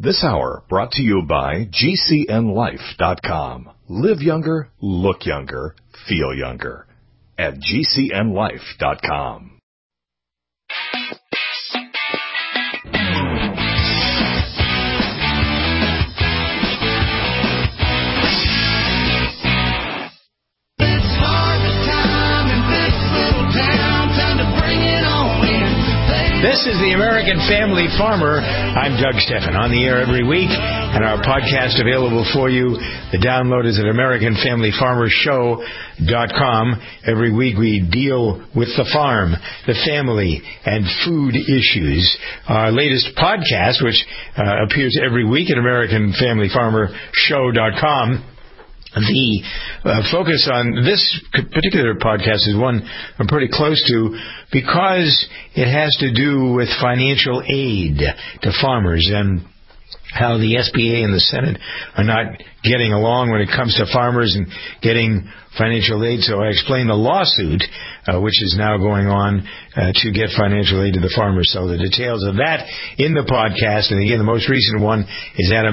This hour brought to you by GCNLife.com. Live younger, look younger, feel younger at GCNLife.com. This is the American Family Farmer. I'm Doug Steffen, on the air every week, and our podcast available for you. The download is at AmericanFamilyFarmerShow.com. Every week we deal with the farm, the family, and food issues. Our latest podcast, which appears every week at AmericanFamilyFarmerShow.com. The focus on this particular podcast is one I'm pretty close to because it has to do with financial aid to farmers and how the SBA and the Senate are not getting along when it comes to farmers and getting financial aid. So I explained the lawsuit, which is now going on to get financial aid to the farmers. So the details of that in the podcast, and again, the most recent one is at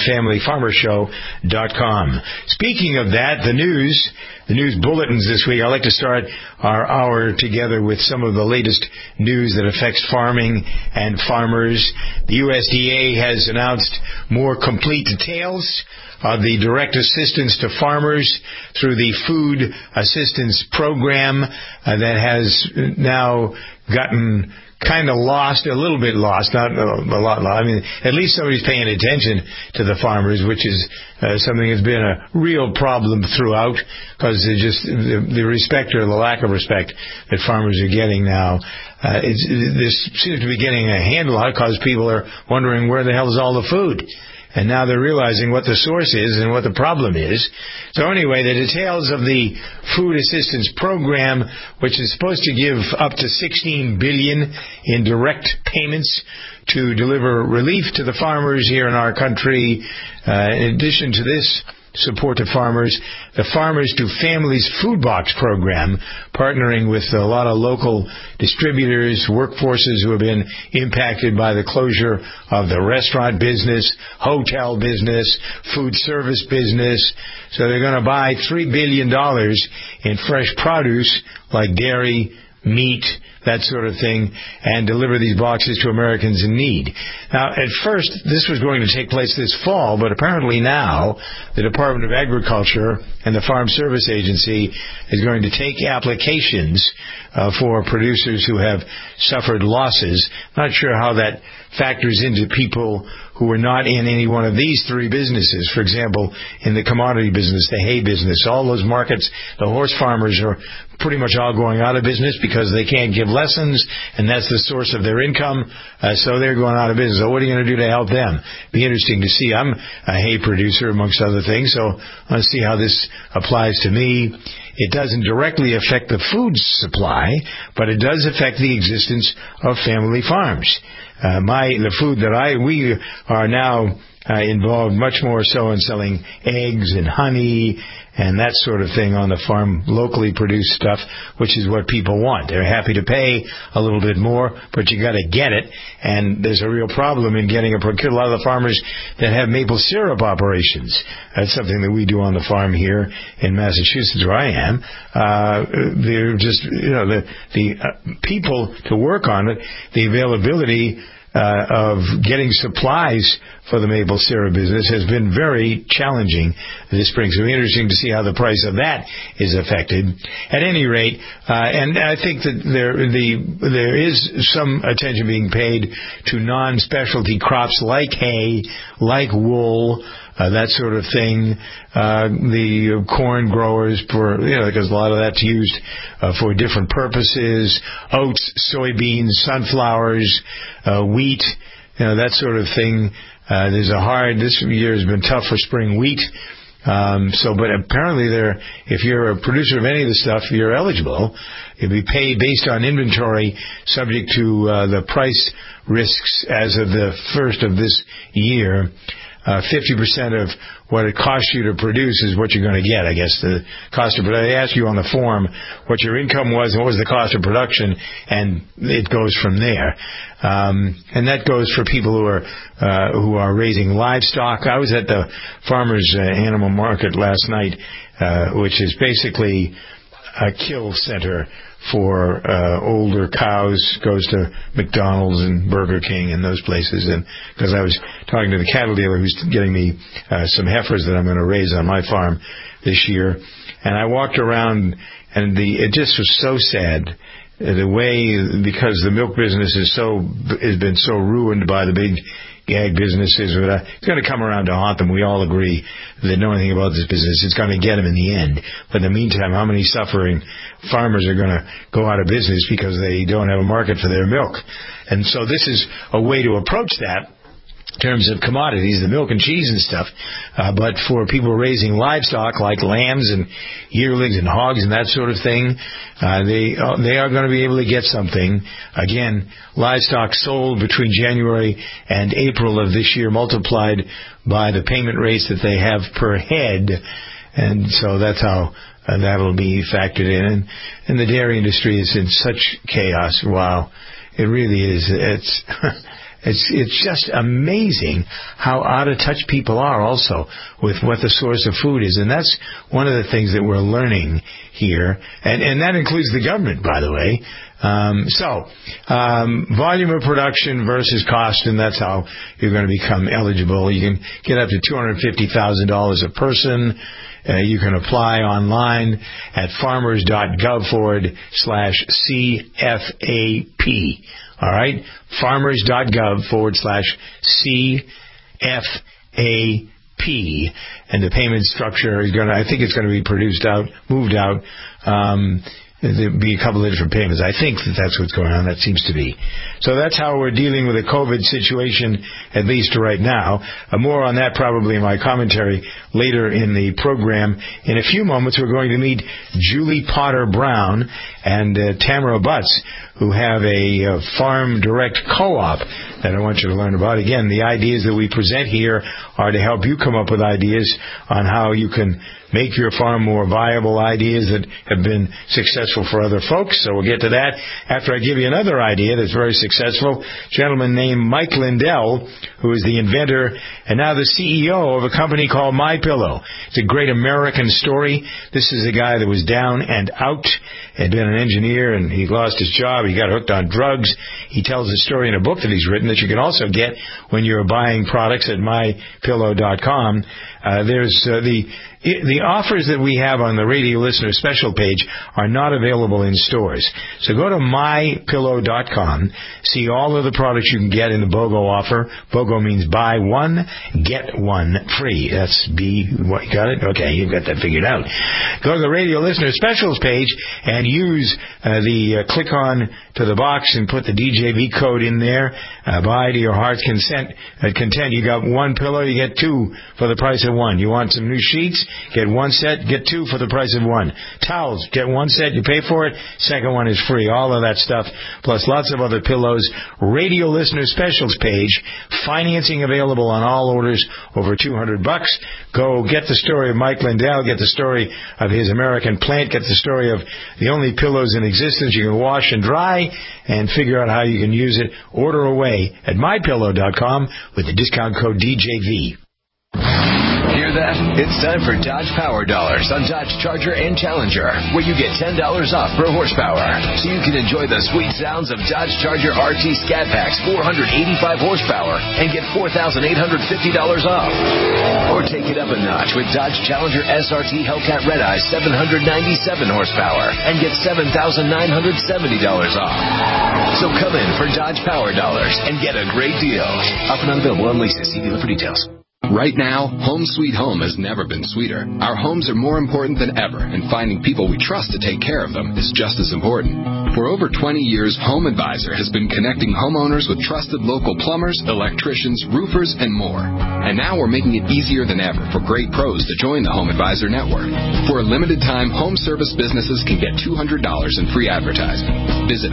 AmericanFamilyFarmerShow.com. Speaking of that, the news bulletins this week, I'd like to start our hour together with some of the latest news that affects farming and farmers. The USDA has announced more complete details of the direct assistance to farmers through the Food Assistance Program that has now gotten kind of lost, a little bit lost, not a lot. I mean, at least somebody's paying attention to the farmers, which is something that's been a real problem throughout, because the respect or the lack of respect that farmers are getting now. This seems to be getting a handle on it because people are wondering where the hell is all the food. And now they're realizing what the source is and what the problem is. So anyway, the details of the Food Assistance Program, which is supposed to give up to $16 billion in direct payments to deliver relief to the farmers here in our country. In addition to this support to farmers, the Farmers to Families Food Box Program, partnering with a lot of local distributors, workforces who have been impacted by the closure of the restaurant business, hotel business, food service business. So they're going to buy $3 billion in fresh produce like dairy, meat, that sort of thing, and deliver these boxes to Americans in need. Now, at first, this was going to take place this fall, but apparently now the Department of Agriculture and the Farm Service Agency is going to take applications for producers who have suffered losses. Not sure how that factors into people who are not in any one of these three businesses. For example, in the commodity business, the hay business, all those markets, the horse farmers are pretty much all going out of business because they can't give lessons, and that's the source of their income, so they're going out of business. So what are you going to do to help them? Be interesting to see. I'm a hay producer, amongst other things, so I want to see how this applies to me. It doesn't directly affect the food supply, but it does affect the existence of family farms. The food that we are now involved much more so in selling eggs and honey and that sort of thing on the farm, locally produced stuff, which is what people want. They're happy to pay a little bit more, but you got to get it. And there's a real problem in getting a lot of the farmers that have maple syrup operations. That's something that we do on the farm here in Massachusetts, where I am. They're just, the people to work on it, the availability of getting supplies for the maple syrup business has been very challenging this spring. So it'll be interesting to see how the price of that is affected. At any rate, and I think that there is some attention being paid to non-specialty crops like hay, like wool, that sort of thing. The corn growers, because a lot of that's used for different purposes. Oats, soybeans, sunflowers, wheat, that sort of thing. This year has been tough for spring wheat. But apparently if you're a producer of any of the stuff, you're eligible. You'll be paid based on inventory, subject to the price risks as of the first of this year. 50% of what it costs you to produce is what you're going to get, I guess. The cost of production. They ask you on the form what your income was and what was the cost of production, and it goes from there. And that goes for people who are raising livestock. I was at the farmers' animal market last night, which is basically a kill center for older cows. Goes to McDonald's and Burger King and those places. And because I was talking to the cattle dealer who's getting me some heifers that I'm going to raise on my farm this year, and I walked around, and it just was so sad. The way, because the milk business has been so ruined by the big ag businesses, it's going to come around to haunt them. We all agree that know anything about this business, it's going to get them in the end. But in the meantime, how many suffering farmers are going to go out of business because they don't have a market for their milk? And so this is a way to approach that in terms of commodities, the milk and cheese and stuff. But for people raising livestock like lambs and yearlings and hogs and that sort of thing, they are going to be able to get something. Again, livestock sold between January and April of this year multiplied by the payment rates that they have per head. And so that's how that'll be factored in. And the dairy industry is in such chaos. Wow. It really is. It's just amazing how out of touch people are also with what the source of food is. And that's one of the things that we're learning here. And that includes the government, by the way. Volume of production versus cost, and that's how you're going to become eligible. You can get up to $250,000 a person. You can apply online at farmers.gov/CFAP. All right, farmers.gov/CFAP, and the payment structure is I think it's going to be moved out. There'll be a couple of different payments. I think that's what's going on. That seems to be. So that's how we're dealing with the COVID situation, at least right now. More on that probably in my commentary later in the program. In a few moments, we're going to meet Julie Potter Brown and Tamara Butts, who have a farm direct co-op that I want you to learn about. Again, the ideas that we present here are to help you come up with ideas on how you can make your farm more viable, ideas that have been successful for other folks. So we'll get to that after I give you another idea that's very successful. A gentleman named Mike Lindell, who is the inventor and now the CEO of a company called MyPillow. It's a great American story. This is a guy that was down and out, had been an engineer, and he lost his job. He got hooked on drugs. He tells a story in a book that he's written that you can also get when you're buying products at mypillow.com. There's the offers that we have on the radio listener special page are not available in stores. So go to mypillow.com, see all of the products you can get in the BOGO offer. BOGO means buy one, get one free. That's what, got it? Okay, you've got that figured out. Go to the radio listener specials page and use click on to the box and put the DJV code in there. Buy to your heart's content. You got one pillow, you get two for the price of one. You want some new sheets? Get one set, get two for the price of one. Towels, get one set, you pay for it. Second one is free. All of that stuff, plus lots of other pillows. Radio listener specials page. Financing available on all orders over $200. Go get the story of Mike Lindell. Get the story of his American plant. Get the story of the only pillows in existence you can wash and dry, and figure out how you can use it. Order away at mypillow.com with the discount code DJV. Hear that? It's time for Dodge Power Dollars on Dodge Charger and Challenger, where you get $10 off per horsepower, so you can enjoy the sweet sounds of Dodge Charger RT Scat Pack's 485 horsepower and get $4,850 off. Or take it up a notch with Dodge Challenger SRT Hellcat Red Eye 797 horsepower and get $7,970 off. So come in for Dodge Power Dollars and get a great deal. Up and unavailable on leases. See dealer for details. Right now, Home Sweet Home has never been sweeter. Our homes are more important than ever, and finding people we trust to take care of them is just as important. For over 20 years, Home Advisor has been connecting homeowners with trusted local plumbers, electricians, roofers, and more. And now we're making it easier than ever for great pros to join the Home Advisor network. For a limited time, home service businesses can get $200 in free advertising. Visit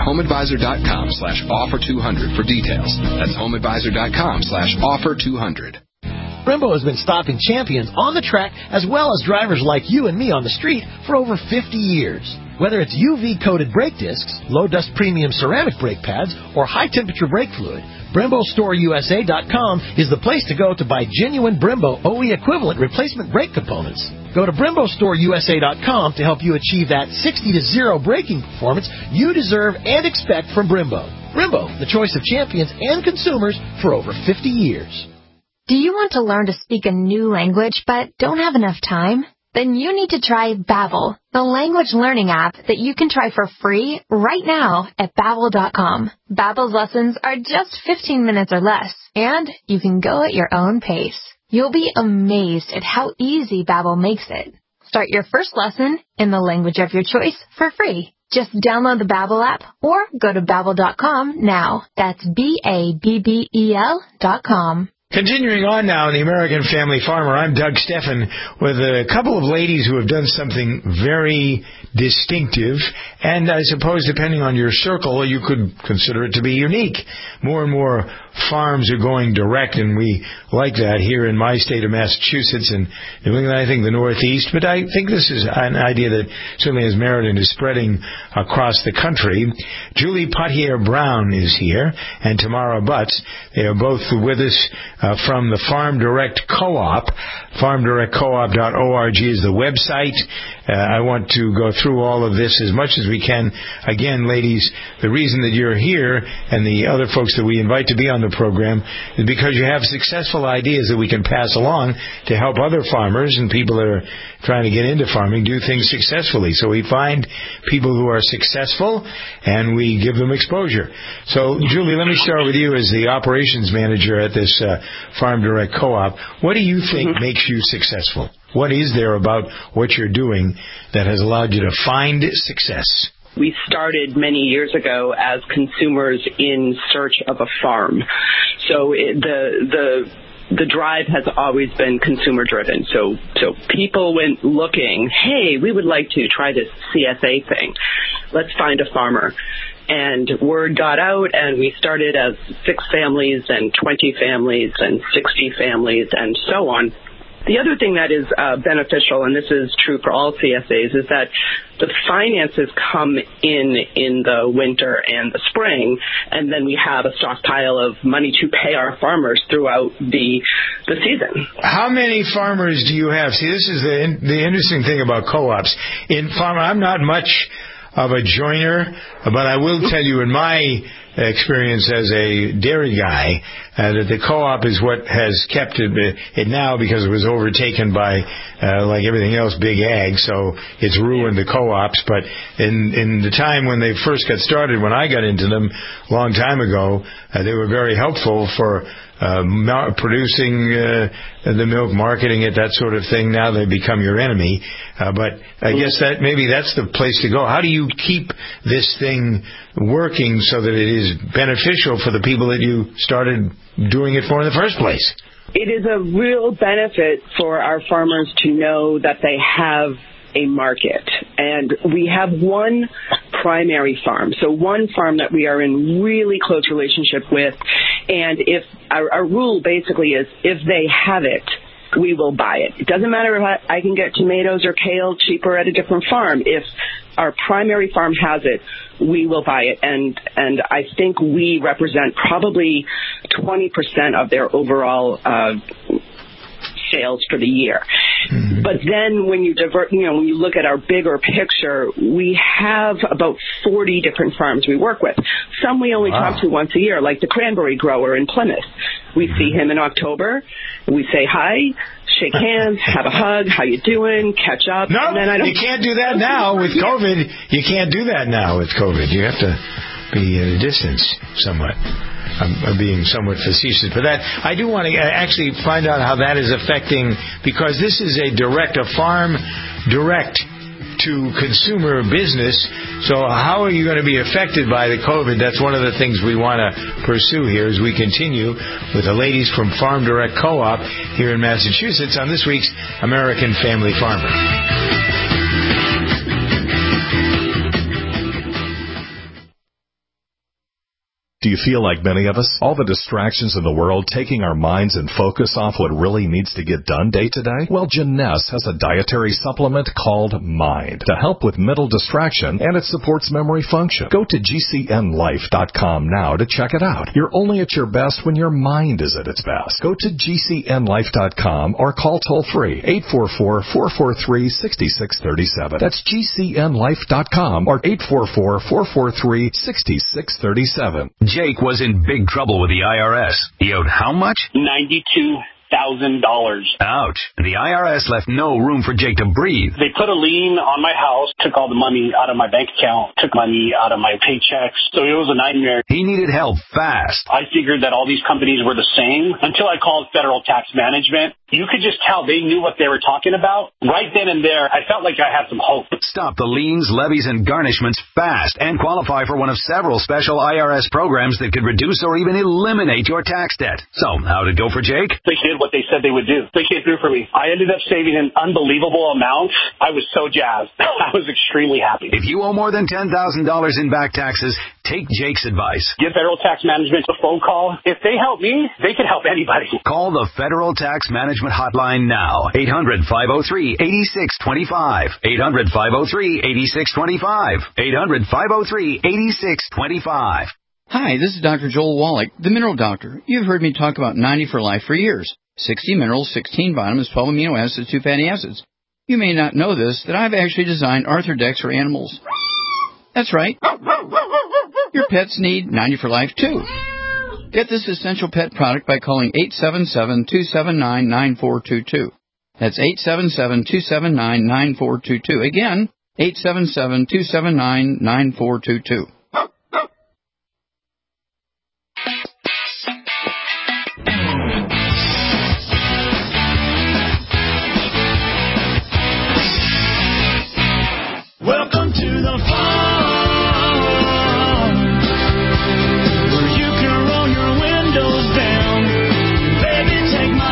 homeadvisor.com/offer200 for details. That's homeadvisor.com/offer200. Brembo has been stopping champions on the track as well as drivers like you and me on the street for over 50 years. Whether it's UV-coated brake discs, low-dust premium ceramic brake pads, or high-temperature brake fluid, BremboStoreUSA.com is the place to go to buy genuine Brembo OE equivalent replacement brake components. Go to BremboStoreUSA.com to help you achieve that 60-0 braking performance you deserve and expect from Brembo. Brembo, the choice of champions and consumers for over 50 years. Do you want to learn to speak a new language but don't have enough time? Then you need to try Babbel, the language learning app that you can try for free right now at Babbel.com. Babbel's lessons are just 15 minutes or less, and you can go at your own pace. You'll be amazed at how easy Babbel makes it. Start your first lesson in the language of your choice for free. Just download the Babbel app or go to Babbel.com now. That's Babbel.com. Continuing on now in the American Family Farmer, I'm Doug Steffen with a couple of ladies who have done something very distinctive, and I suppose depending on your circle, you could consider it to be unique. More and more farms are going direct, and we like that here in my state of Massachusetts and New England, I think the Northeast, but I think this is an idea that certainly has merit and is spreading across the country. Julie Potier-Brown is here, and Tamara Butts. They are both with us from the Farm Direct Co-op. FarmDirectCoop.org is the website. I want to go through all of this as much as we can. Again, ladies, the reason that you're here and the other folks that we invite to be on the program is because you have successful ideas that we can pass along to help other farmers and people that are trying to get into farming do things successfully. So we find people who are successful and we give them exposure. So, Julie, let me start with you as the operations manager at this Farm Direct Co-op. What do you think makes you successful? What is there about what you're doing that has allowed you to find success? We started many years ago as consumers in search of a farm. So the drive has always been consumer driven. So people went looking, hey, we would like to try this CSA thing. Let's find a farmer. And word got out, and we started as 6 families and 20 families and 60 families and so on. The other thing that is beneficial, and this is true for all CSAs, is that the finances come in the winter and the spring, and then we have a stockpile of money to pay our farmers throughout the season. How many farmers do you have? See, this is the interesting thing about co-ops. In farm, I'm not much of a joiner, but I will tell you in my experience as a dairy guy that the co-op is what has kept it now, because it was overtaken by like everything else, big ag, so it's ruined the co-ops. But in the time when they first got started, when I got into them a long time ago, they were very helpful for producing the milk, marketing it, that sort of thing. Now they become your enemy. But I guess that maybe that's the place to go. How do you keep this thing working so that it is beneficial for the people that you started doing it for in the first place? It is a real benefit for our farmers to know that they have a market. And we have one primary farm, so one farm that we are in really close relationship with. And if our rule basically is, if they have it, we will buy it. It doesn't matter if I can get tomatoes or kale cheaper at a different farm. If our primary farm has it, we will buy it. And I think we represent probably 20% of their overall sales for the year. Mm-hmm. But then when you when you look at our bigger picture, we have about 40 different farms we work with. Some we only talk to once a year, like the cranberry grower in Plymouth. We see him in October. We say hi, shake hands, have a hug, how you doing, catch up. No, and then you can't do that now with COVID. You can't do that now with COVID. You have to be at a distance somewhat. I'm being somewhat facetious, but that I do want to actually find out how that is affecting, because this is a farm direct to consumer business. So how are you going to be affected by the COVID? That's one of the things we want to pursue here as we continue with the ladies from Farm Direct Co-op here in Massachusetts on this week's American Family Farmer. Do you feel like many of us? All the distractions in the world taking our minds and focus off what really needs to get done day to day? Well, Janess has a dietary supplement called Mind to help with mental distraction, and it supports memory function. Go to GCNlife.com now to check it out. You're only at your best when your mind is at its best. Go to GCNlife.com or call toll-free 844-443-6637. That's GCNlife.com or 844-443-6637. Jake was in big trouble with the IRS. He owed how much? $92,000. Ouch. The IRS left no room for Jake to breathe. They put a lien on my house, took all the money out of my bank account, took money out of my paychecks. So it was a nightmare. He needed help fast. I figured that all these companies were the same until I called Federal Tax Management. You could just tell they knew what they were talking about. Right then and there, I felt like I had some hope. Stop the liens, levies, and garnishments fast and qualify for one of several special IRS programs that could reduce or even eliminate your tax debt. So, how'd it go for Jake? They did what they said they would do. They came through for me. I ended up saving an unbelievable amount. I was so jazzed. I was extremely happy. If you owe more than $10,000 in back taxes, take Jake's advice. Give Federal Tax Management a phone call. If they help me, they can help anybody. Call the Federal Tax Management Hotline now. 800-503-8625. 800-503-8625. 800-503-8625. Hi, this is Dr. Joel Wallach, the Mineral Doctor. You've heard me talk about 90 for Life for years. 60 minerals, 16 vitamins, 12 amino acids, 2 fatty acids. You may not know this, that I've actually designed Arthrodex for animals. That's right. Your pets need 90 for Life, too. Get this essential pet product by calling 877-279-9422. That's 877-279-9422. Again, 877-279-9422. Welcome to the farm, where you can roll your windows down. Baby, take my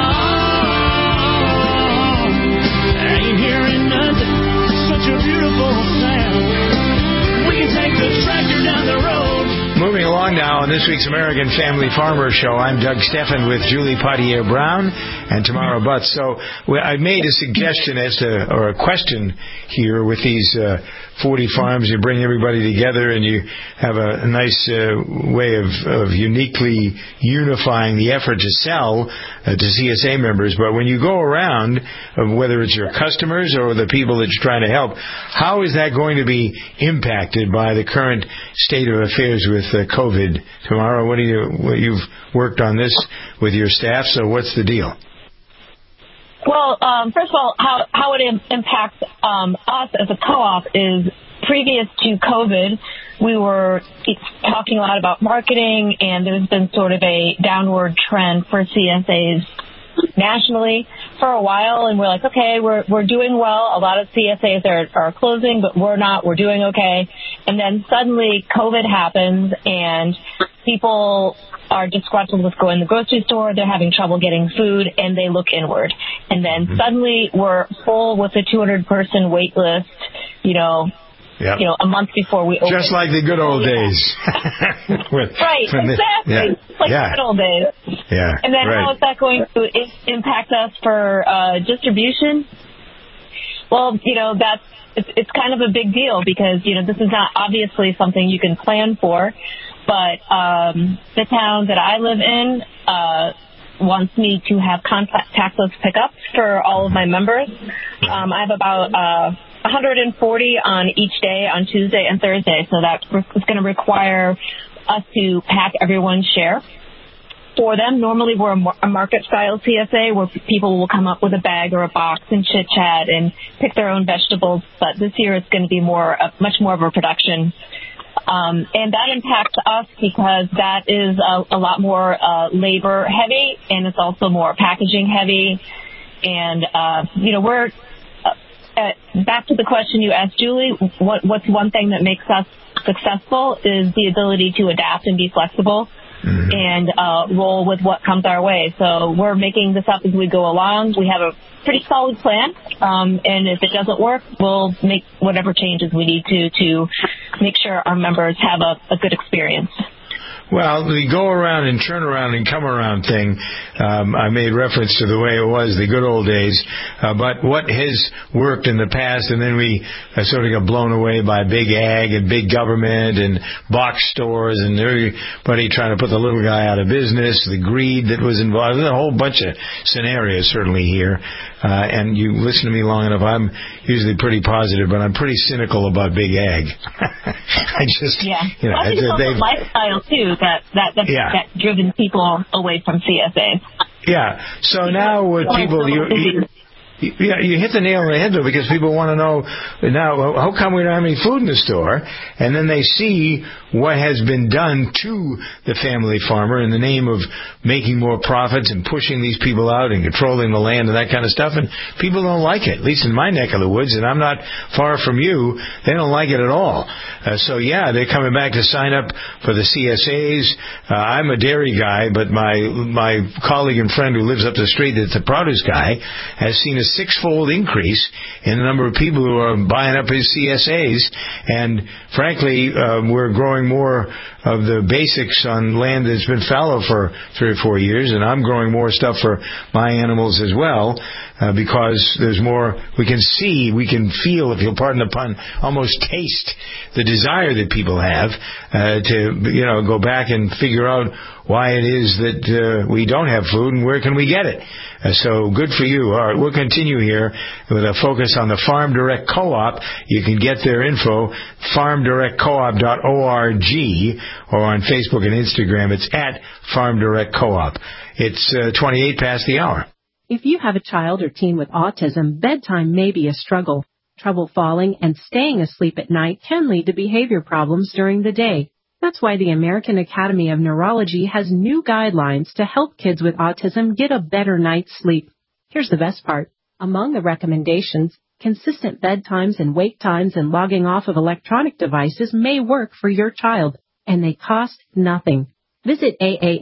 arm. I ain't hearing nothing, such a beautiful sound. We can take the tractor down the road. Moving along now on this week's American Family Farmer Show, I'm Doug Steffen with Julie Potier-Brown and Tamara Butts. So I made a suggestion or a question here with these 40 farms. You bring everybody together and you have a nice way of uniquely unifying the effort to sell to CSA members. But when you go around, whether it's your customers or the people that you're trying to help, how is that going to be impacted by the current state of affairs with COVID? Tamara, you've worked on this with your staff, so what's the deal? Well, first of all, how it impacts us as a co-op is previous to COVID, we were talking a lot about marketing, and there's been sort of a downward trend for CSAs nationally for a while, and we're like, okay, we're doing well. A lot of CSAs are closing, but we're not. We're doing okay. And then suddenly COVID happens, and people are disgruntled with going to the grocery store. They're having trouble getting food, and they look inward. And then suddenly we're full with a 200-person wait list, Yep. A month before we open. Just like the good old days. Right, exactly. Like the good old days. Yeah. And then how is that going to impact us for distribution? Well, it's kind of a big deal because, this is not obviously something you can plan for. But the town that I live in wants me to have contactless pickups for all of my members. I have about 140 on each day on Tuesday and Thursday, so that's going to require us to pack everyone's share for them. Normally we're a market-style CSA where people will come up with a bag or a box and chit-chat and pick their own vegetables, but this year it's going to be much more of a production. And that impacts us because that is a lot more labor-heavy, and it's also more packaging-heavy. And, we're... back to the question you asked, Julie, what's one thing that makes us successful is the ability to adapt and be flexible and roll with what comes our way. So we're making this up as we go along. We have a pretty solid plan, and if it doesn't work, we'll make whatever changes we need to make sure our members have a good experience. Well, the go around and turn around and come around thing, I made reference to the way it was the good old days, but what has worked in the past, and then we sort of got blown away by big ag and big government and box stores and everybody trying to put the little guy out of business, the greed that was involved. There's a whole bunch of scenarios certainly here, and you listen to me long enough, I'm usually pretty positive, but I'm pretty cynical about big ag. I just, you know, I think it's also lifestyle too that's driven people away from CSAs. Yeah. So now with people, you hit the nail on the head, though, because people want to know now, how come we don't have any food in the store? And then they see what has been done to the family farmer in the name of making more profits and pushing these people out and controlling the land and that kind of stuff. And people don't like it, at least in my neck of the woods, and I'm not far from you. They don't like it at all. So, they're coming back to sign up for the CSAs. I'm a dairy guy, but my colleague and friend who lives up the street, that's a produce guy, has seen a six-fold increase in the number of people who are buying up his CSAs. And frankly, we're growing more of the basics on land that's been fallow for 3 or 4 years, and I'm growing more stuff for my animals as well, because there's more we can see, we can feel, if you'll pardon the pun, almost taste the desire that people have to go back and figure out why it is that we don't have food and where can we get it. So good for you. All right, we'll continue here with a focus on the Farm Direct Co-op. You can get their info, farmdirectcoop.org, or on Facebook and Instagram. It's at Farm Direct Co-op. It's 28 past the hour. If you have a child or teen with autism, bedtime may be a struggle. Trouble falling and staying asleep at night can lead to behavior problems during the day. That's why the American Academy of Neurology has new guidelines to help kids with autism get a better night's sleep. Here's the best part. Among the recommendations, consistent bedtimes and wake times and logging off of electronic devices may work for your child, and they cost nothing. Visit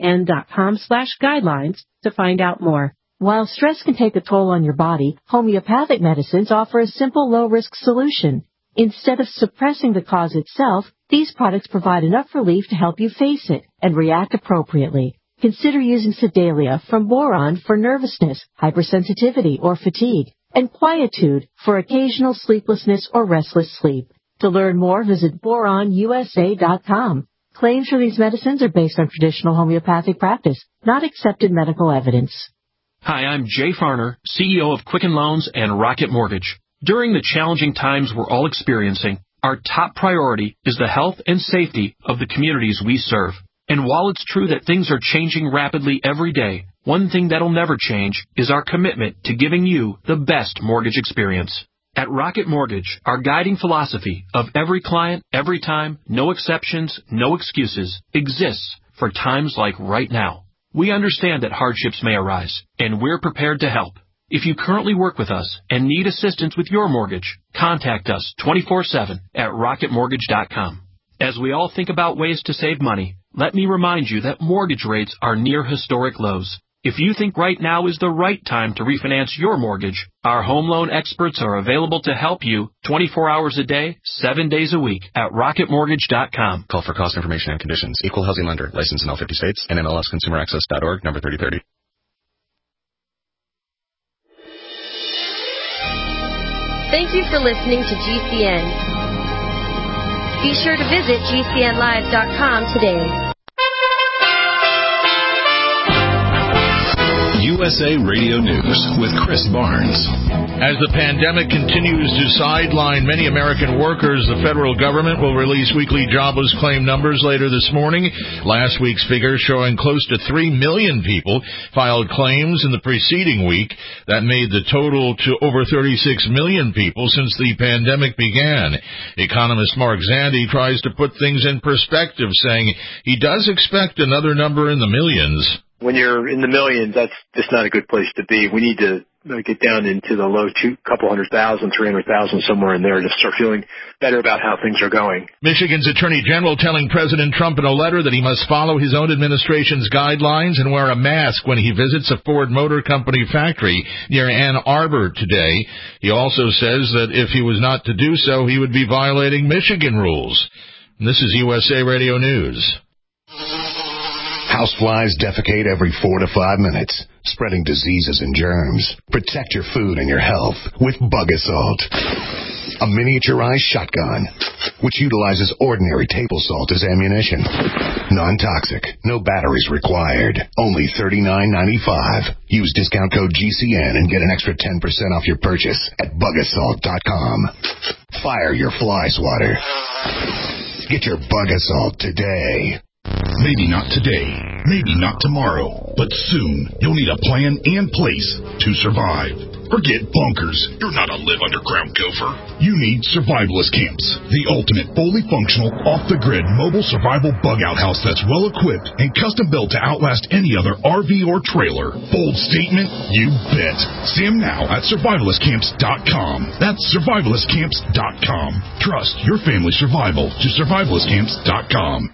AAN.com/guidelines to find out more. While stress can take a toll on your body, homeopathic medicines offer a simple, low-risk solution. Instead of suppressing the cause itself, these products provide enough relief to help you face it and react appropriately. Consider using Sedalia from Boron for nervousness, hypersensitivity, or fatigue, and Quietude for occasional sleeplessness or restless sleep. To learn more, visit boronusa.com. Claims for these medicines are based on traditional homeopathic practice, not accepted medical evidence. Hi, I'm Jay Farner, CEO of Quicken Loans and Rocket Mortgage. During the challenging times we're all experiencing, our top priority is the health and safety of the communities we serve. And while it's true that things are changing rapidly every day, one thing that'll never change is our commitment to giving you the best mortgage experience. At Rocket Mortgage, our guiding philosophy of every client, every time, no exceptions, no excuses, exists for times like right now. We understand that hardships may arise, and we're prepared to help. If you currently work with us and need assistance with your mortgage, contact us 24/7 at rocketmortgage.com. As we all think about ways to save money, let me remind you that mortgage rates are near historic lows. If you think right now is the right time to refinance your mortgage, our home loan experts are available to help you 24 hours a day, 7 days a week at rocketmortgage.com. Call for cost information and conditions. Equal housing lender. Licensed in all 50 states. NMLSconsumeraccess.org, number 3030. Thank you for listening to GCN. Be sure to visit GCNlive.com today. USA Radio News with Chris Barnes. As the pandemic continues to sideline many American workers, the federal government will release weekly jobless claim numbers later this morning. Last week's figures showing close to 3 million people filed claims in the preceding week. That made the total to over 36 million people since the pandemic began. Economist Mark Zandi tries to put things in perspective, saying he does expect another number in the millions. When you're in the millions, that's just not a good place to be. We need to get down into the low couple 100,000, 300,000, somewhere in there to start feeling better about how things are going. Michigan's Attorney General telling President Trump in a letter that he must follow his own administration's guidelines and wear a mask when he visits a Ford Motor Company factory near Ann Arbor today. He also says that if he was not to do so, he would be violating Michigan rules. And this is USA Radio News. Houseflies defecate every 4 to 5 minutes, spreading diseases and germs. Protect your food and your health with Bug Assault. A miniaturized shotgun, which utilizes ordinary table salt as ammunition. Non-toxic, no batteries required. Only $39.95. Use discount code GCN and get an extra 10% off your purchase at bugassault.com. Fire your fly swatter. Get your Bug Assault today. Maybe not today, maybe not tomorrow, but soon you'll need a plan and place to survive. Forget bunkers. You're not a live underground gopher. You need Survivalist Camps, the ultimate fully functional, off-the-grid mobile survival bug-out house that's well-equipped and custom-built to outlast any other RV or trailer. Bold statement? You bet. See them now at survivalistcamps.com. That's survivalistcamps.com. Trust your family's survival to survivalistcamps.com.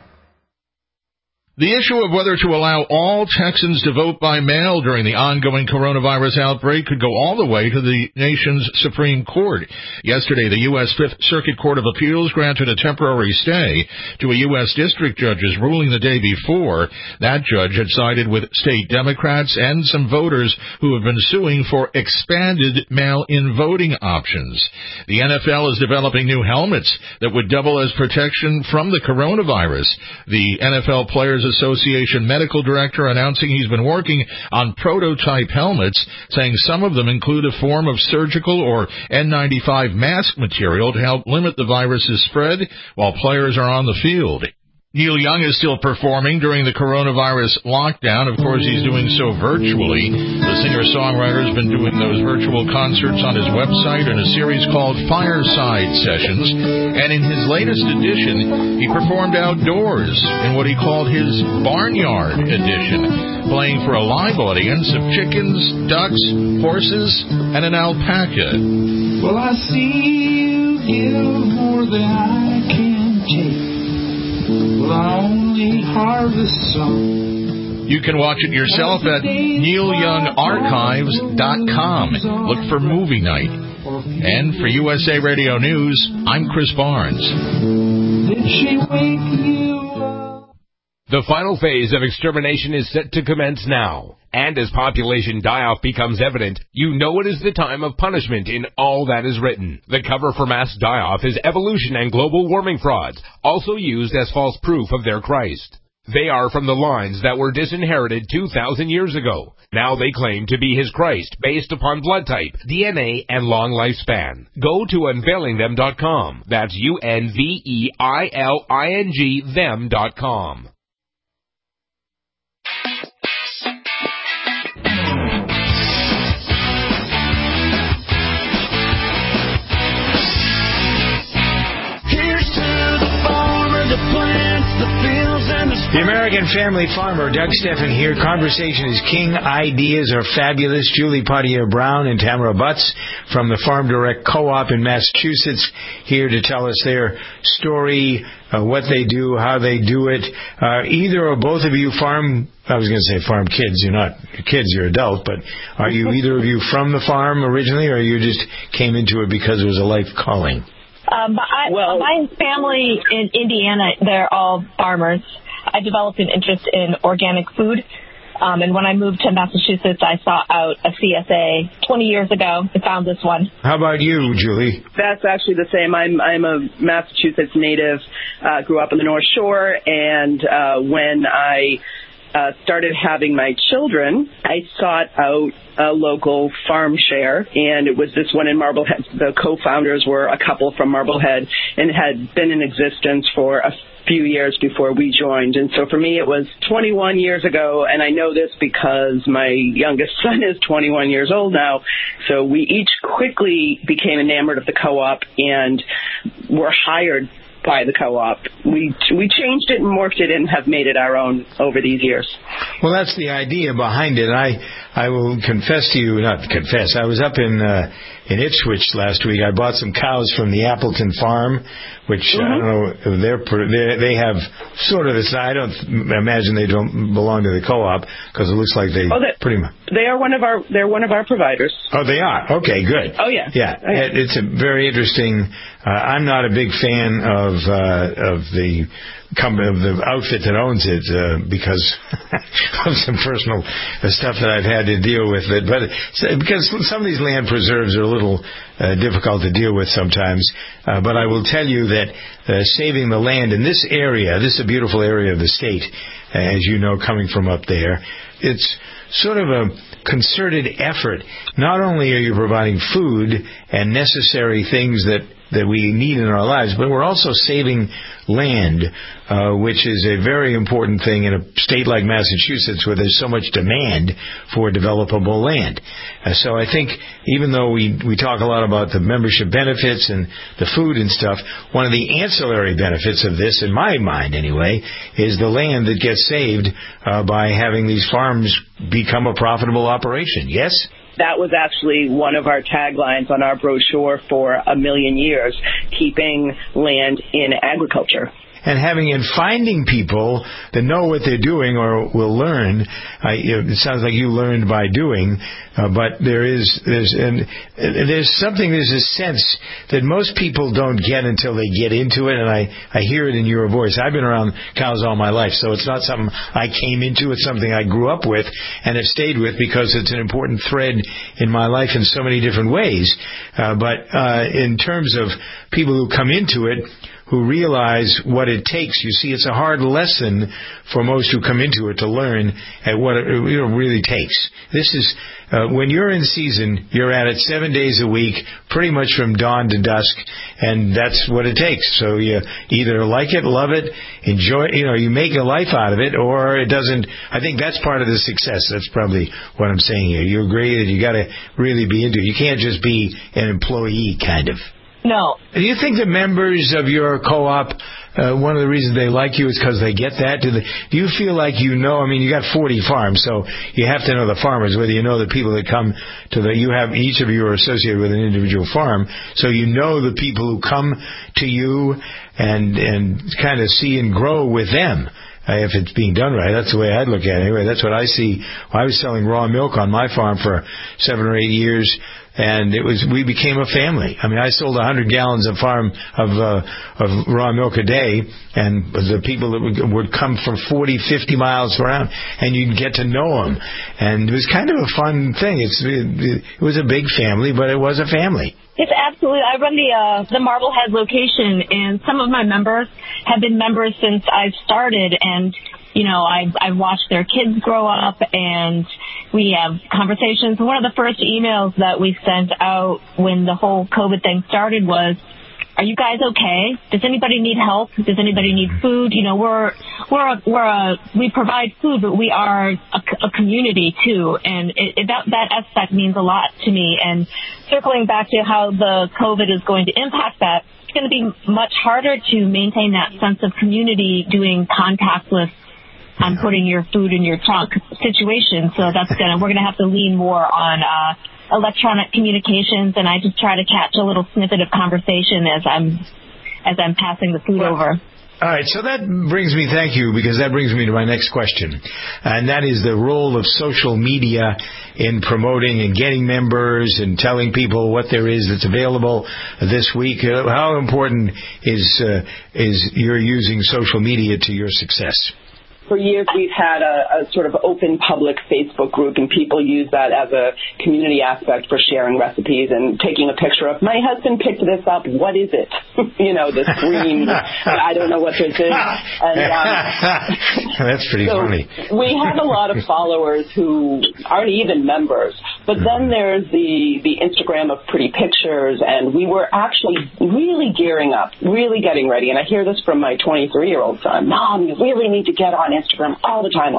The issue of whether to allow all Texans to vote by mail during the ongoing coronavirus outbreak could go all the way to the nation's Supreme Court. Yesterday, the U.S. Fifth Circuit Court of Appeals granted a temporary stay to a U.S. district judge's ruling the day before. That judge had sided with state Democrats and some voters who have been suing for expanded mail-in voting options. The NFL is developing new helmets that would double as protection from the coronavirus. The NFL Players Association medical director announcing he's been working on prototype helmets, saying some of them include a form of surgical or N95 mask material to help limit the virus's spread while players are on the field. Neil Young is still performing during the coronavirus lockdown. Of course, he's doing so virtually. The singer-songwriter has been doing those virtual concerts on his website in a series called Fireside Sessions. And in his latest edition, he performed outdoors in what he called his Barnyard Edition, playing for a live audience of chickens, ducks, horses, and an alpaca. Well, I see you give more than I can take. Well, I only harvest some. You can watch it yourself at neilyoungarchives.com. Look for Movie Night. And for USA Radio News, I'm Chris Barnes. Did she wake you up? The final phase of extermination is set to commence now. And as population die-off becomes evident, you know it is the time of punishment in all that is written. The cover for mass die-off is evolution and global warming frauds, also used as false proof of their Christ. They are from the lines that were disinherited 2,000 years ago. Now they claim to be his Christ based upon blood type, DNA, and long lifespan. Go to unveilingthem.com. That's UNVEILING them.com. The American Family Farmer, Doug Steffen here. Conversation is king. Ideas are fabulous. Julie Potier-Brown and Tamara Butts from the Farm Direct Co-op in Massachusetts here to tell us their story, what they do, how they do it. Either or both of you farm kids. You're not kids, you're adult, but are you either of you from the farm originally, or you just came into it because it was a life calling? My family in Indiana, they're all farmers. I developed an interest in organic food, and when I moved to Massachusetts, I sought out a CSA 20 years ago and found this one. How about you, Julie? That's actually the same. I'm a Massachusetts native, grew up on the North Shore, and when I started having my children, I sought out a local farm share, and it was this one in Marblehead. The co-founders were a couple from Marblehead and had been in existence for a few years before we joined. And so for me, it was 21 years ago, and I know this because my youngest son is 21 years old now. So we each quickly became enamored of the co-op and were hired by the co-op. We changed it and morphed it and have made it our own over these years. Well, that's the idea behind it. I will confess to you, not confess, I was up in Ipswich last week. I bought some cows from the Appleton farm, which I don't know, they have sort of this. I don't imagine they don't belong to the co-op because it looks like they pretty much. They're one of our providers. Oh, they are. Okay, good. Oh yeah. Yeah, it's a very interesting I'm not a big fan of the outfit that owns it because of some personal stuff that I've had to deal with it. But because some of these land preserves are a little difficult to deal with sometimes. But I will tell you that saving the land in this area, this is a beautiful area of the state, as you know, coming from up there. It's sort of a concerted effort. Not only are you providing food and necessary things that we need in our lives, but we're also saving land, which is a very important thing in a state like Massachusetts where there's so much demand for developable land. So I think even though we talk a lot about the membership benefits and the food and stuff, one of the ancillary benefits of this, in my mind anyway, is the land that gets saved by having these farms become a profitable operation. Yes? That was actually one of our taglines on our brochure for a million years, keeping land in agriculture. And finding people that know what they're doing or will learn. It sounds like you learned by doing, but there's a sense that most people don't get until they get into it, and I hear it in your voice. I've been around cows all my life, so it's not something I came into. It's something I grew up with and have stayed with because it's an important thread in my life in so many different ways. But in terms of people who come into it, who realize what it takes. You see, it's a hard lesson for most who come into it to learn at what it really takes. This is, when you're in season, you're at it 7 days a week, pretty much from dawn to dusk, and that's what it takes. So you either like it, love it, enjoy it, you make a life out of it, or it doesn't. I think that's part of the success. That's probably what I'm saying here. You agree that you got to really be into it. You can't just be an employee, kind of. No. Do you think the members of your co-op, one of the reasons they like you is because they get that? Do you feel like you got 40 farms, so you have to know the farmers, whether you know the people that come to each of you are associated with an individual farm, so you know the people who come to you and kind of see and grow with them. If it's being done right, that's the way I'd look at it. Anyway, that's what I see. I was selling raw milk on my farm for 7 or 8 years, and we became a family. I sold 100 gallons of raw milk a day, and the people that would come from 40, 50 miles around, and you'd get to know them. And it was kind of a fun thing. It was a big family, but it was a family. It's absolutely. I run the Marblehead location, and some of my members have been members since I've started, and I've watched their kids grow up, and we have conversations. One of the first emails that we sent out when the whole COVID thing started was, "Are you guys okay? Does anybody need help? Does anybody need food?" We provide food, but we are a community too, and that aspect means a lot to me. And circling back to how the COVID is going to impact that, it's going to be much harder to maintain that sense of community doing contactless. I'm putting your food in your trunk situation. So we're going to have to lean more on electronic communications, and I just try to catch a little snippet of conversation as I'm passing the food over. All right, so that brings me, thank you, because that brings me to my next question, and that is the role of social media in promoting and getting members and telling people what there is that's available this week. How important is your using social media to your success? For years, we've had a sort of open public Facebook group, and people use that as a community aspect for sharing recipes and taking a picture of, my husband picked this up, what is it? This green, I don't know what this is. And, that's pretty funny. We have a lot of followers who aren't even members, but then there's the Instagram of pretty pictures, and we were actually really gearing up, really getting ready, and I hear this from my 23-year-old son, Mom, you really need to get on Instagram all the time.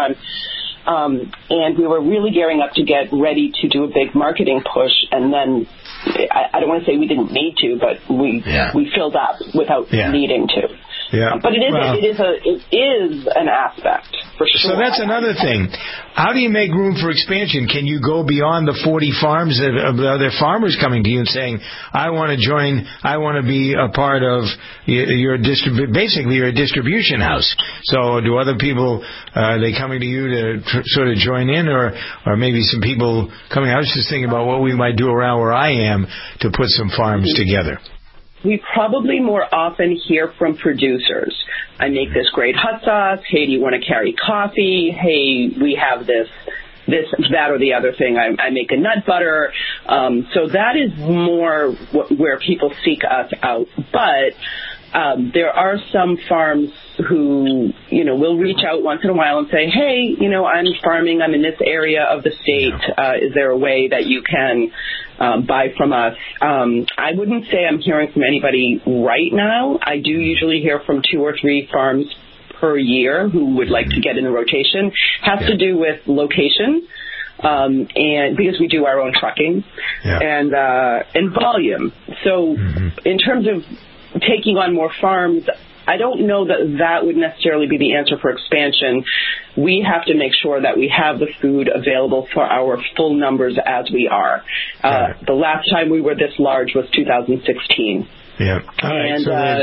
And we were really gearing up to get ready to do a big marketing push, and then I don't want to say we didn't need to, but we filled up without needing to. Yeah. But it is an aspect, for sure. So that's another thing. How do you make room for expansion? Can you go beyond the 40 farms? Are there farmers coming to you and saying, I want to join, I want to be a part of basically you're a distribution house. So do other people, are they coming to you to sort of join in, or maybe some people coming? I was just thinking about what we might do around where I am to put some farms together. we probably more often hear from producers. I make this great hot sauce. Hey, do you want to carry coffee? Hey, we have this, that, or the other thing. I make a nut butter. So that is more where people seek us out. But there are some farms who, will reach out once in a while and say, hey, I'm farming. I'm in this area of the state. Is there a way that you can buy from us? I wouldn't say I'm hearing from anybody right now. I do usually hear from 2 or 3 farms per year who would like to get in the rotation. Has to do with location, and because we do our own trucking and volume. So in terms of taking on more farms, I don't know that would necessarily be the answer for expansion. We have to make sure that we have the food available for our full numbers as we are. The last time we were this large was 2016. Yeah. All right.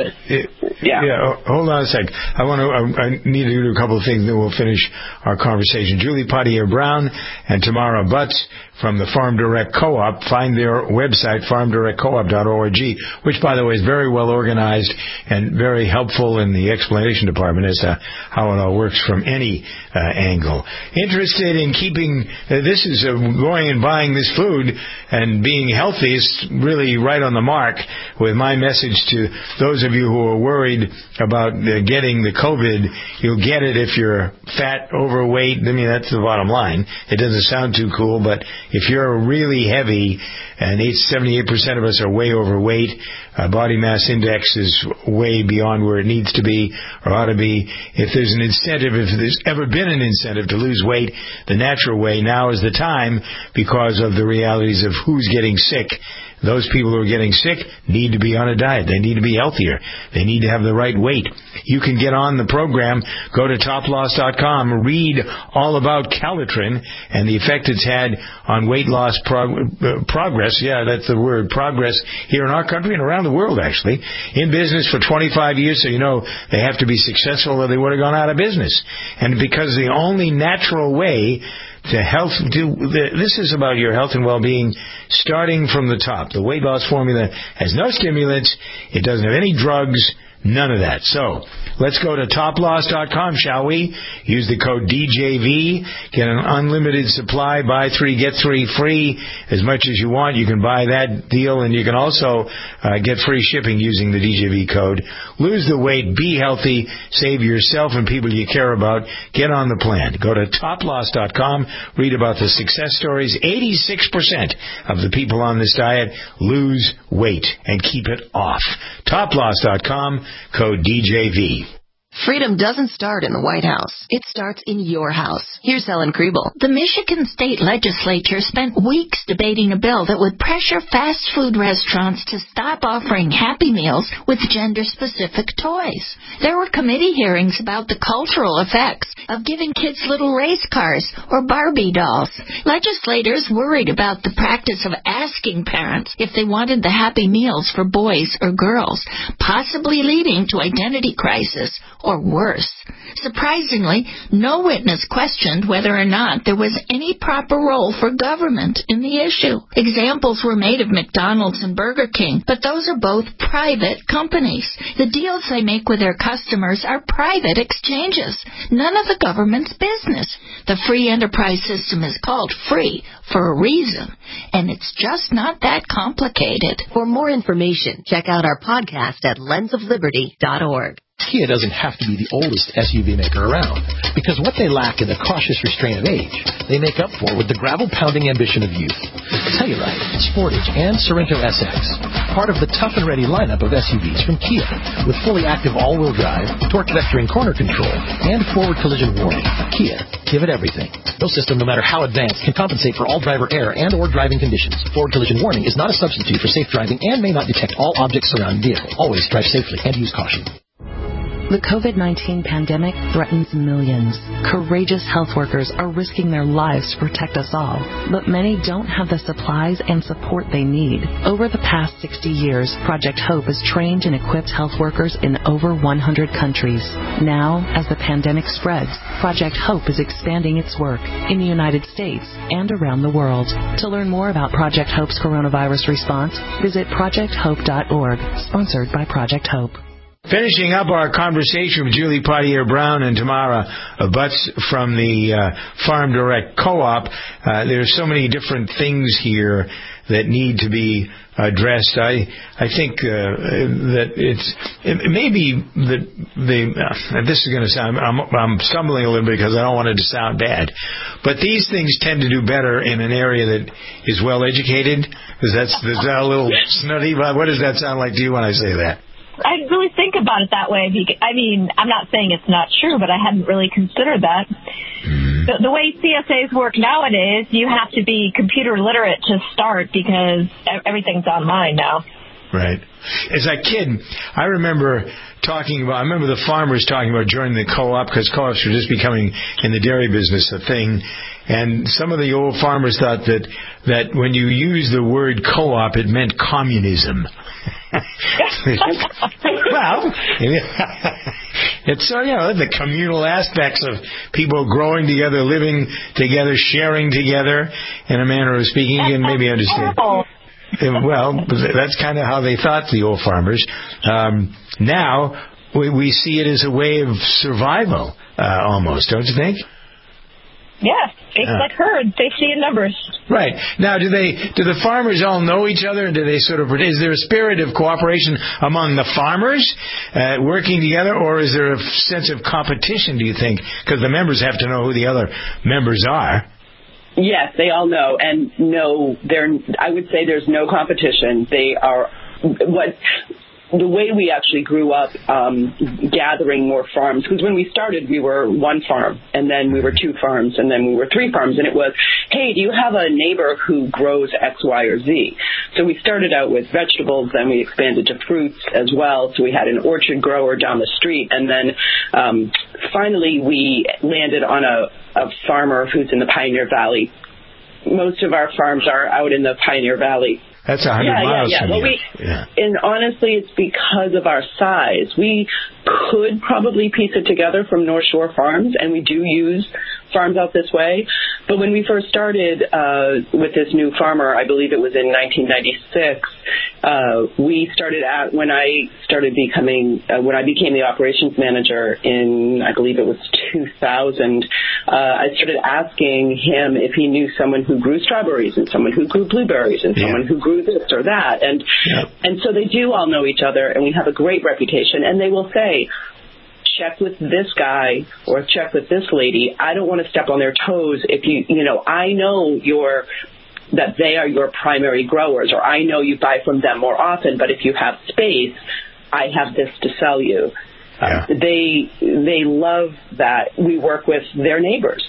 Hold on a sec. I need to do a couple of things, then we'll finish our conversation. Julie Potier Brown and Tamara Butts from the Farm Direct Co-op. Find their website, farmdirectcoop.org, which, by the way, is very well organized and very helpful in the explanation department as to how it all works from any angle. Interested in keeping, this is going and buying this food and being healthy is really right on the mark with my message to those of you who are worried about getting the COVID. You'll get it if you're fat, overweight. I mean, that's the bottom line. It doesn't sound too cool, but if you're really heavy, and 78% of us are way overweight, body mass index is way beyond where it needs to be or ought to be. If there's an incentive, if there's ever been an incentive to lose weight the natural way, now is the time because of the realities of who's getting sick. Those people who are getting sick need to be on a diet. They need to be healthier. They need to have the right weight. You can get on the program. Go to toploss.com. Read all about Calitrin and the effect it's had on weight loss progress. Yeah, that's the word, progress, here in our country and around the world, actually. In business for 25 years, so you know they have to be successful or they would have gone out of business. And because the only natural way to this is about your health and well-being starting from the top. The weight loss formula has no stimulants. It doesn't have any drugs. None of that. So, let's go to toploss.com, shall we? Use the code DJV. Get an unlimited supply. Buy 3, get 3 free. As much as you want, you can buy that deal, and you can also get free shipping using the DJV code. Lose the weight. Be healthy. Save yourself and people you care about. Get on the plan. Go to toploss.com. Read about the success stories. 86% of the people on this diet lose weight and keep it off. Toploss.com. Code DJV. Freedom doesn't start in the White House. It starts in your house. Here's Ellen Kriebel. The Michigan State Legislature spent weeks debating a bill that would pressure fast food restaurants to stop offering Happy Meals with gender-specific toys. There were committee hearings about the cultural effects of giving kids little race cars or Barbie dolls. Legislators worried about the practice of asking parents if they wanted the Happy Meals for boys or girls, possibly leading to identity crisis or worse. Surprisingly, no witness questioned whether or not there was any proper role for government in the issue. Examples were made of McDonald's and Burger King, but those are both private companies. The deals they make with their customers are private exchanges, none of the government's business. The free enterprise system is called free for a reason, and it's just not that complicated. For more information, check out our podcast at lensofliberty.org. Kia doesn't have to be the oldest SUV maker around, because what they lack in the cautious restraint of age, they make up for with the gravel-pounding ambition of youth. Telluride, Sportage, and Sorento SX, part of the tough and ready lineup of SUVs from Kia, with fully active all-wheel drive, torque vectoring corner control, and forward collision warning. Kia, give it everything. No system, no matter how advanced, can compensate for all driver error and or driving conditions. Forward collision warning is not a substitute for safe driving and may not detect all objects surrounding the vehicle. Always drive safely and use caution. The COVID-19 pandemic threatens millions. Courageous health workers are risking their lives to protect us all, but many don't have the supplies and support they need. Over the past 60 years, Project Hope has trained and equipped health workers in over 100 countries. Now, as the pandemic spreads, Project Hope is expanding its work in the United States and around the world. To learn more about Project Hope's coronavirus response, visit projecthope.org, sponsored by Project Hope. Finishing up our conversation with Julie Potier-Brown and Tamara Butts from the Farm Direct Co-op, there's so many different things here that need to be addressed. I think that it may be that this is going to sound, I'm stumbling a little bit because I don't want it to sound bad, but these things tend to do better in an area that is well educated. Is that a little snotty? What does that sound like to you when I say that? I really think about it that way. I mean, I'm not saying it's not true, but I hadn't really considered that. The way CSAs work nowadays, you have to be computer literate to start because everything's online now. Right. As a kid, I remember the farmers talking about joining the co-op because co-ops were just becoming, in the dairy business, a thing. And some of the old farmers thought that when you use the word co-op, it meant communism. Well, it's the communal aspects of people growing together, living together, sharing together, in a manner of speaking, and maybe understand. Well, that's kind of how they thought, the old farmers. Now we see it as a way of survival, almost, don't you think? Yeah, it's like herds, safety in numbers. Right. Now, do the farmers all know each other? Do they is there a spirit of cooperation among the farmers working together, or is there a sense of competition, do you think? Because the members have to know who the other members are. Yes, they all know, and no, I would say there's no competition. They are the way we actually grew up gathering more farms, because when we started, we were one farm, and then we were two farms, and then we were three farms, and it was, hey, do you have a neighbor who grows X, Y, or Z? So we started out with vegetables, then we expanded to fruits as well, so we had an orchard grower down the street, and then finally we landed on a farmer who's in the Pioneer Valley. Most of our farms are out in the Pioneer Valley. That's 100 miles from here. And honestly, it's because of our size. We could probably piece it together from North Shore Farms, and we do use farms out this way. But when we first started with this new farmer, I believe it was in 1996, we started when I became the operations manager in, I believe it was 2000, I started asking him if he knew someone who grew strawberries and someone who grew blueberries and someone who grew this or that. And so they do all know each other, and we have a great reputation. And they will say, check with this guy or check with this lady. I don't want to step on their toes if I know that they are your primary growers, or I know you buy from them more often, but if you have space, I have this to sell you. They love that we work with their neighbors.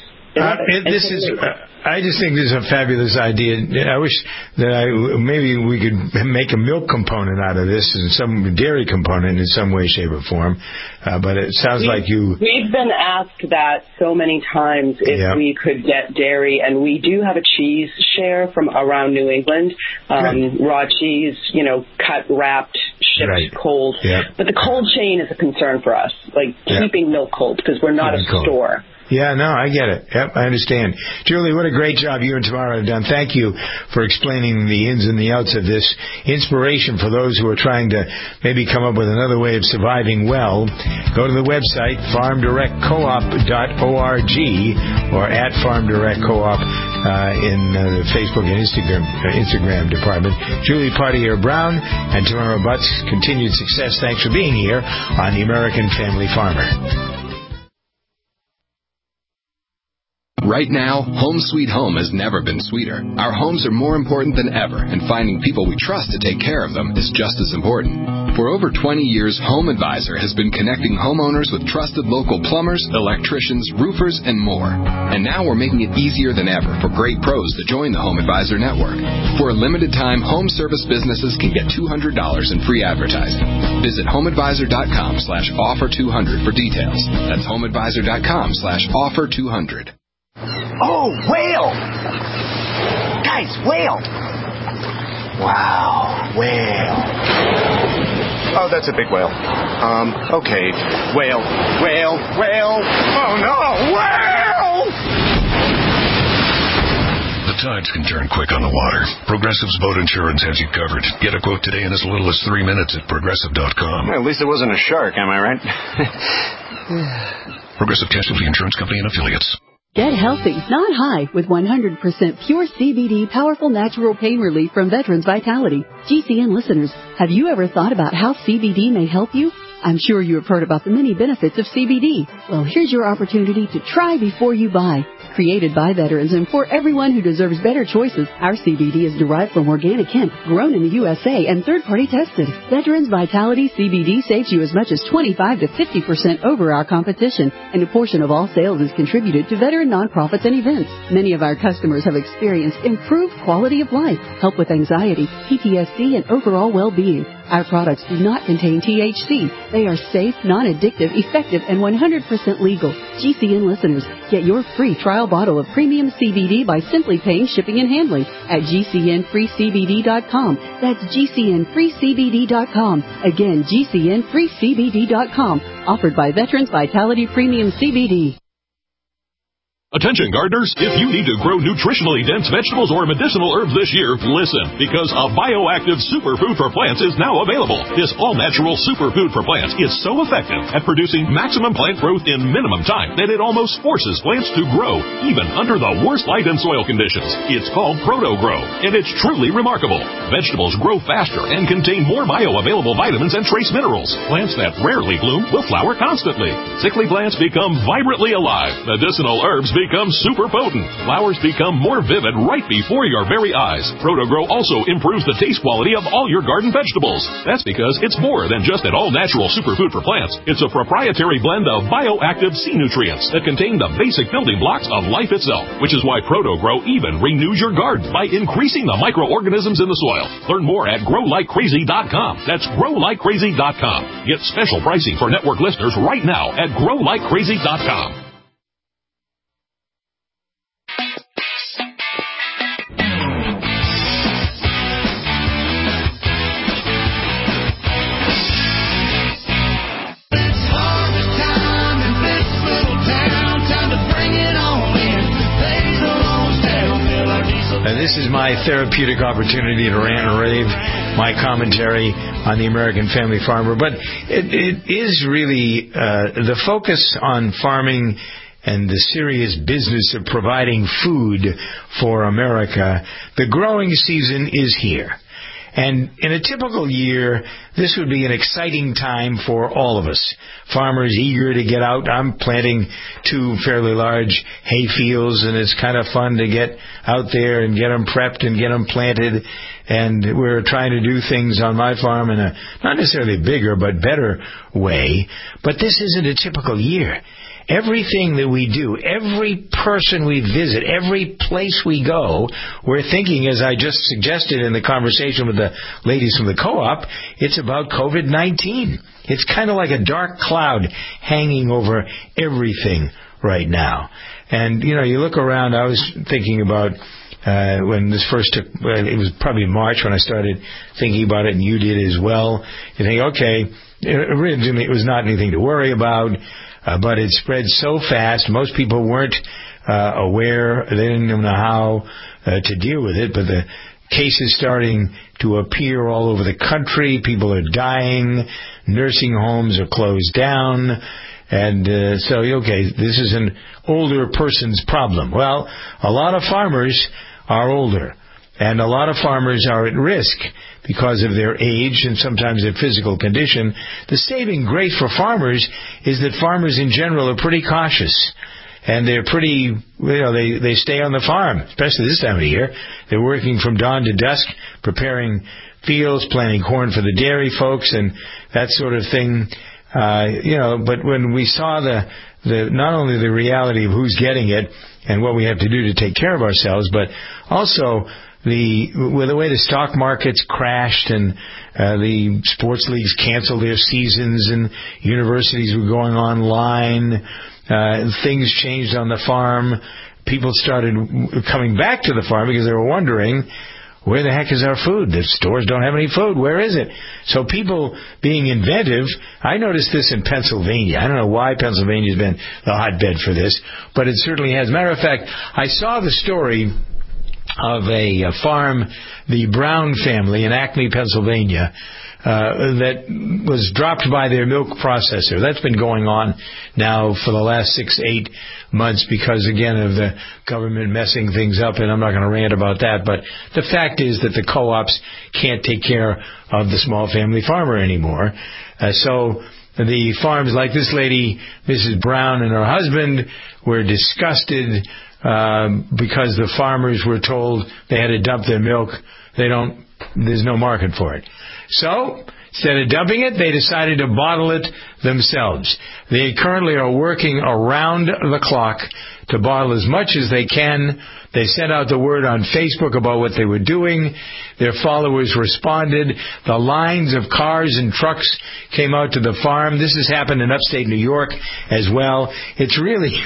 I just think this is a fabulous idea. I wish that maybe we could make a milk component out of this and some dairy component in some way, shape, or form. But it sounds like you... We've been asked that so many times if we could get dairy, and we do have a cheese share from around New England. Raw cheese, cut, wrapped, shipped cold. But the cold chain is a concern for us, keeping milk cold, because we're not a store. Yeah, no, I get it. Yep, I understand. Julie, what a great job you and Tamara have done. Thank you for explaining the ins and the outs of this. Inspiration for those who are trying to maybe come up with another way of surviving well. Go to the website, farmdirectcoop.org, or at Farm Direct Co-op in the Facebook and Instagram department. Julie Potier-Brown and Tamara Butts, continued success. Thanks for being here on The American Family Farmer. Right now, home sweet home has never been sweeter. Our homes are more important than ever, and finding people we trust to take care of them is just as important. For over 20 years, Home Advisor has been connecting homeowners with trusted local plumbers, electricians, roofers, and more. And now we're making it easier than ever for great pros to join the Home Advisor network. For a limited time, home service businesses can get $200 in free advertising. Visit homeadvisor.com/offer200 for details. That's homeadvisor.com/offer200. Oh, whale! Guys, whale! Wow, whale. Oh, that's a big whale. Okay. Whale. Oh, no, whale! The tides can turn quick on the water. Progressive's boat insurance has you covered. Get a quote today in as little as 3 minutes at Progressive.com. Well, at least it wasn't a shark, am I right? Progressive Casualty Insurance Company and Affiliates. Get healthy, not high, with 100% pure CBD powerful natural pain relief from Veterans Vitality. GCN listeners, have you ever thought about how CBD may help you? I'm sure you have heard about the many benefits of CBD. Well, here's your opportunity to try before you buy. Created by veterans and for everyone who deserves better choices, our CBD is derived from organic hemp, grown in the USA and third-party tested. Veterans Vitality CBD saves you as much as 25 to 50% over our competition, and a portion of all sales is contributed to veteran nonprofits and events. Many of our customers have experienced improved quality of life, help with anxiety, PTSD, and overall well-being. Our products do not contain THC. They are safe, non-addictive, effective, and 100% legal. GCN listeners, get your free trial bottle of premium CBD by simply paying shipping and handling at GCNFreeCBD.com. That's GCNFreeCBD.com. Again, GCNFreeCBD.com. Offered by Veterans Vitality Premium CBD. Attention gardeners, if you need to grow nutritionally dense vegetables or medicinal herbs this year, listen, because a bioactive superfood for plants is now available. This all-natural superfood for plants is so effective at producing maximum plant growth in minimum time that it almost forces plants to grow, even under the worst light and soil conditions. It's called Proto-Grow, and it's truly remarkable. Vegetables grow faster and contain more bioavailable vitamins and trace minerals. Plants that rarely bloom will flower constantly. Sickly plants become vibrantly alive. Medicinal herbs become super potent. Flowers become more vivid right before your very eyes. Proto-Grow also improves the taste quality of all your garden vegetables. That's because it's more than just an all-natural superfood for plants. It's a proprietary blend of bioactive sea nutrients that contain the basic building blocks of life itself, which is why Proto-Grow even renews your garden by increasing the microorganisms in the soil. Learn more at GrowLikeCrazy.com. That's GrowLikeCrazy.com. Get special pricing for network listeners right now at GrowLikeCrazy.com. This is my therapeutic opportunity to rant and rave, my commentary on the American family farmer. But it is really the focus on farming and the serious business of providing food for America. The growing season is here. And in a typical year, this would be an exciting time for all of us. Farmers eager to get out. I'm planting 2 fairly large hay fields, and it's kind of fun to get out there and get them prepped and get them planted. And we're trying to do things on my farm in a not necessarily bigger but better way. But this isn't a typical year. Everything that we do, every person we visit, every place we go, we're thinking, as I just suggested in the conversation with the ladies from the co-op, it's about COVID-19. It's kind of like a dark cloud hanging over everything right now. And, you know, you look around, I was thinking about when this first took, it was probably March when I started thinking about it, and you did as well. You think, okay, originally it was not anything to worry about. But it spread so fast, most people weren't aware. They didn't know how to deal with it. But the cases starting to appear all over the country. People are dying. Nursing homes are closed down. And so, okay, this is an older person's problem. Well, a lot of farmers are older. And a lot of farmers are at risk because of their age and sometimes their physical condition. The saving grace for farmers is that farmers in general are pretty cautious. and they're pretty, they stay on the farm, especially this time of the year. They're working from dawn to dusk, preparing fields, planting corn for the dairy folks, and that sort of thing. But when we saw the not only the reality of who's getting it and what we have to do to take care of ourselves, but also the way the stock markets crashed and the sports leagues canceled their seasons and universities were going online, things changed on the farm. People started coming back to the farm because they were wondering, where the heck is our food? The stores don't have any food. Where is it? So people being inventive. I noticed this in Pennsylvania. I don't know why Pennsylvania's been the hotbed for this, but it certainly has. Matter of fact, I saw the story of a farm, the Brown family in Acme, Pennsylvania, that was dropped by their milk processor. That's been going on now for the last 6-8 months because, again, of the government messing things up, and I'm not going to rant about that. But the fact is that the co-ops can't take care of the small family farmer anymore. So the farms like this lady, Mrs. Brown, and her husband were disgusted because the farmers were told they had to dump their milk. There's no market for it. So, instead of dumping it, they decided to bottle it themselves. They currently are working around the clock to bottle as much as they can. They sent out the word on Facebook about what they were doing. Their followers responded. The lines of cars and trucks came out to the farm. This has happened in upstate New York as well. It's really,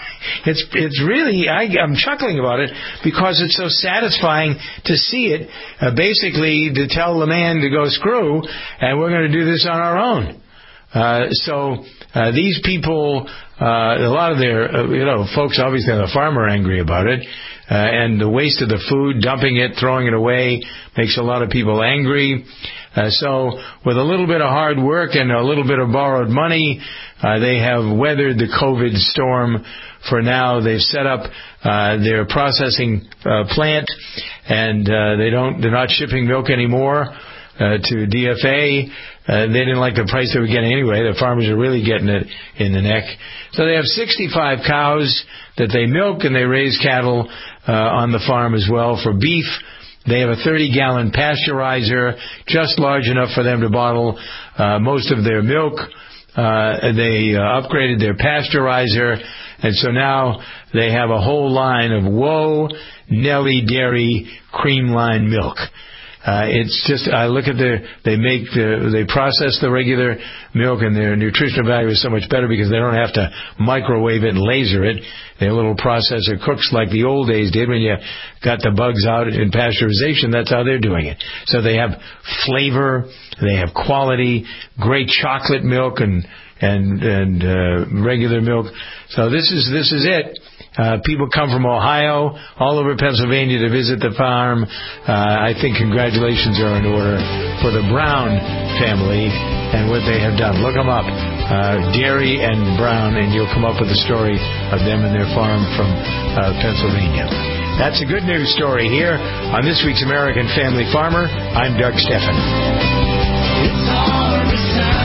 I'm chuckling about it because it's so satisfying to see it, basically to tell the man to go screw, and we're going to do this on our own. So these people, a lot of their, folks obviously on the farm are angry about it. And the waste of the food, dumping it, throwing it away, makes a lot of people angry. So with a little bit of hard work and a little bit of borrowed money, they have weathered the COVID storm. For now, they've set up their processing plant, and they're not shipping milk anymore to DFA. They didn't like the price they were getting anyway. The farmers are really getting it in the neck. So they have 65 cows that they milk, and they raise cattle on the farm as well. For beef, they have a 30-gallon pasteurizer, just large enough for them to bottle most of their milk. They upgraded their pasteurizer, and so now they have a whole line of Whoa Nelly Dairy cream line milk. It's just, I look at they process the regular milk, and their nutritional value is so much better because they don't have to microwave it and laser it. Their little processor cooks like the old days did when you got the bugs out in pasteurization. That's how they're doing it. So they have flavor, they have quality, great chocolate milk and regular milk. So this is it. People come from Ohio, all over Pennsylvania to visit the farm. I think congratulations are in order for the Brown family and what they have done. Look them up, Dairy and Brown, and you'll come up with a story of them and their farm from Pennsylvania. That's a good news story here on this week's American Family Farmer. I'm Doug Steffen. It's harvest time.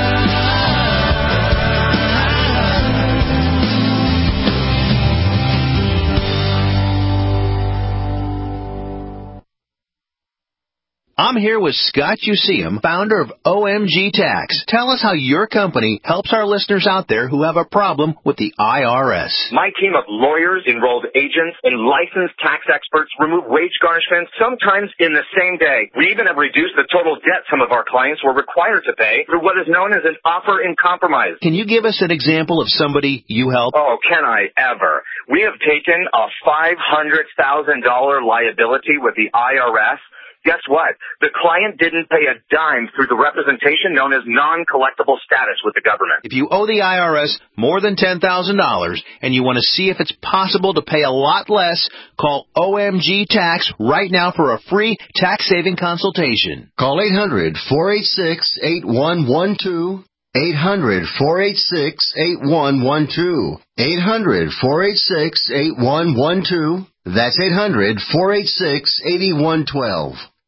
I'm here with Scott Useum, founder of OMG Tax. Tell us how your company helps our listeners out there who have a problem with the IRS. My team of lawyers, enrolled agents, and licensed tax experts remove wage garnishments sometimes in the same day. We even have reduced the total debt some of our clients were required to pay through what is known as an offer in compromise. Can you give us an example of somebody you help? Oh, can I ever? We have taken a $500,000 liability with the IRS. Guess what? The client didn't pay a dime through the representation known as non-collectible status with the government. If you owe the IRS more than $10,000 and you want to see if it's possible to pay a lot less, call OMG Tax right now for a free tax-saving consultation. Call 800-486-8112. 800-486-8112. 800-486-8112. That's 800-486-8112.